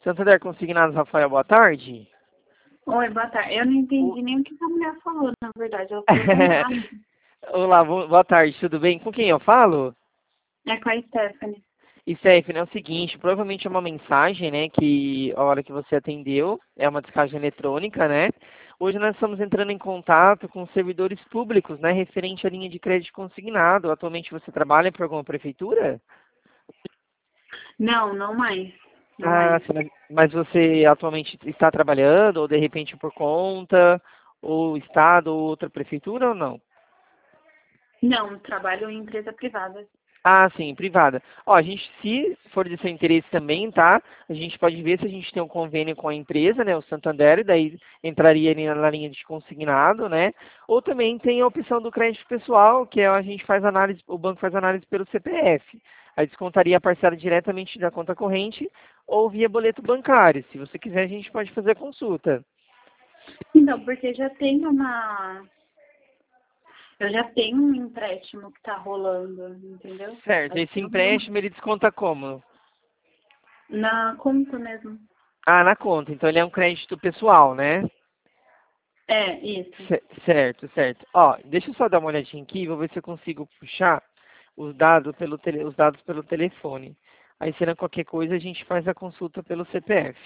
Santander Consignados, Rafael, boa tarde. Oi, boa tarde. Eu não entendi O- nem o que a mulher falou, na verdade. Ela falou tão rápido. Olá, boa tarde, tudo bem? Com quem eu falo? É com a Stephanie. E Stephanie, é o seguinte, provavelmente é uma mensagem, né, que a hora que você atendeu, é uma descagem eletrônica, né? Hoje nós estamos entrando em contato com servidores públicos, né, referente à linha de crédito consignado. Atualmente você trabalha por alguma prefeitura? Não, não mais. Não Ah, mais. sim, mas você atualmente está trabalhando, ou de repente por conta, ou estado, ou outra prefeitura, ou não? Não, trabalho em empresa privada. Ah, sim, privada. Ó, a gente, se for de seu interesse também, tá? A gente pode ver se a gente tem um convênio com a empresa, né? O Santander, e daí entraria ali na linha de consignado, né? Ou também tem a opção do crédito pessoal, que é a gente faz análise, o banco faz análise pelo CPF. Aí descontaria a parcela diretamente da conta corrente ou via boleto bancário. Se você quiser, a gente pode fazer a consulta. Então, porque já tem uma... Eu já tenho um empréstimo que tá rolando, entendeu? Certo, Acho esse que não vou mais. empréstimo ele desconta como? Na conta mesmo. Ah, na conta. Então ele é um crédito pessoal, né? É, isso. Certo, certo. Ó, deixa eu só dar uma olhadinha aqui, vou ver se eu consigo puxar os dados pelo telefone. Aí, se não qualquer coisa, a gente faz a consulta pelo CPF.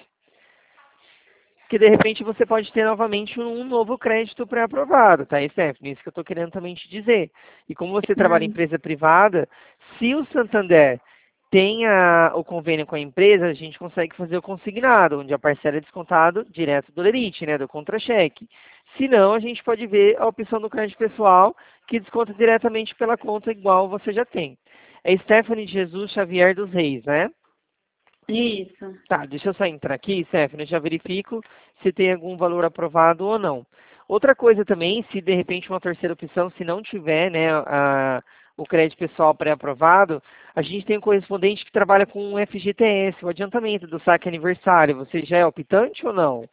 Que de repente você pode ter novamente um novo crédito pré-aprovado, tá, Stephanie? Isso que eu estou querendo também te dizer. E como você trabalha em Hum. empresa privada, se o Santander tem o convênio com a empresa, a gente consegue fazer o consignado, onde a parcela é descontado direto do lerite, né, do contra-cheque. Se não, a gente pode ver a opção do crédito pessoal, que desconta diretamente pela conta igual você já tem. É Stephanie Jesus Xavier dos Reis, né? Isso. Tá, deixa eu só entrar aqui, Stephanie, eu já verifico se tem algum valor aprovado ou não. Outra coisa também, se de repente uma terceira opção, se não tiver, né, o crédito pessoal pré-aprovado, a gente tem um correspondente que trabalha com o FGTS, o adiantamento do saque aniversário. Você já é optante ou não?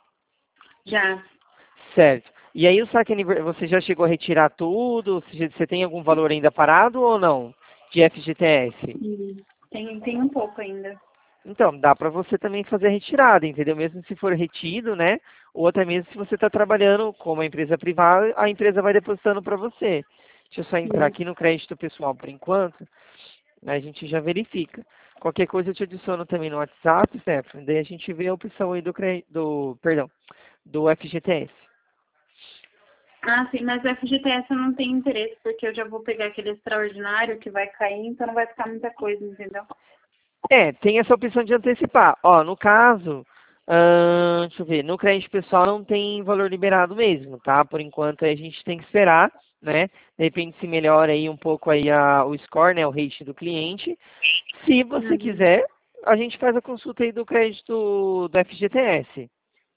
Já. Certo. E aí o saque aniversário, você já chegou a retirar tudo? Você tem algum valor ainda parado ou não de FGTS? Tem um pouco ainda. Então, dá para você também fazer a retirada, entendeu? Mesmo se for retido, né? Ou até mesmo se você está trabalhando como uma empresa privada, a empresa vai depositando para você. Deixa eu só entrar Sim. aqui no crédito pessoal por enquanto, aí a gente já verifica. Qualquer coisa eu te adiciono também no WhatsApp, Stephanie, daí a gente vê a opção aí do FGTS. Ah, sim, mas o FGTS eu não tenho interesse, porque eu já vou pegar aquele extraordinário que vai cair, então não vai ficar muita coisa, entendeu? É, tem essa opção de antecipar. Ó, no caso, deixa eu ver, no crédito pessoal não tem valor liberado mesmo, tá? Por enquanto a gente tem que esperar, né? De repente se melhora aí um pouco aí o score, né? O rate do cliente. Se você Uhum. quiser, a gente faz a consulta aí do crédito do FGTS.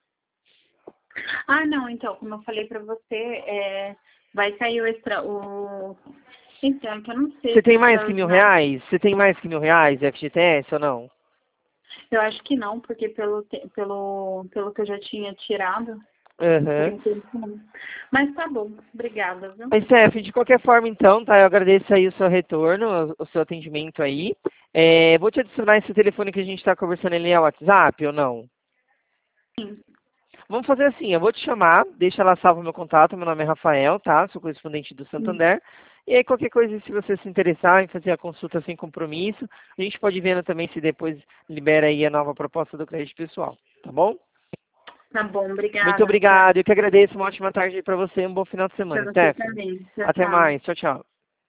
Ah, não, então, como eu falei pra você, vai cair o extra, o... Então, é que eu não sei Você se o tem mais que extraordinário... R$ 1.000? Você tem mais que R$ 1.000 FGTS ou não? Eu acho que não, porque pelo que eu já tinha tirado, por Aham. enquanto não. Mas tá bom, obrigada, viu? Mas, Steph, de qualquer forma, então, tá? Eu agradeço aí o seu retorno, o seu atendimento aí. Vou te adicionar esse telefone que a gente está conversando ali ao WhatsApp ou não? Sim. Vamos fazer assim, eu vou te chamar, deixa lá salvo o meu contato, meu nome é Rafael, tá? Sou correspondente do Sim. Santander. E aí, qualquer coisa, se você se interessar em fazer a consulta sem compromisso, a gente pode ir vendo também se depois libera aí a nova proposta do crédito pessoal, tá bom? Tá bom, Muito obrigada, Rafael. obrigado, eu que agradeço, uma ótima tarde para você, um bom final de Pra semana, você Stephanie. também. Tchau, Até tchau. mais, tchau, tchau.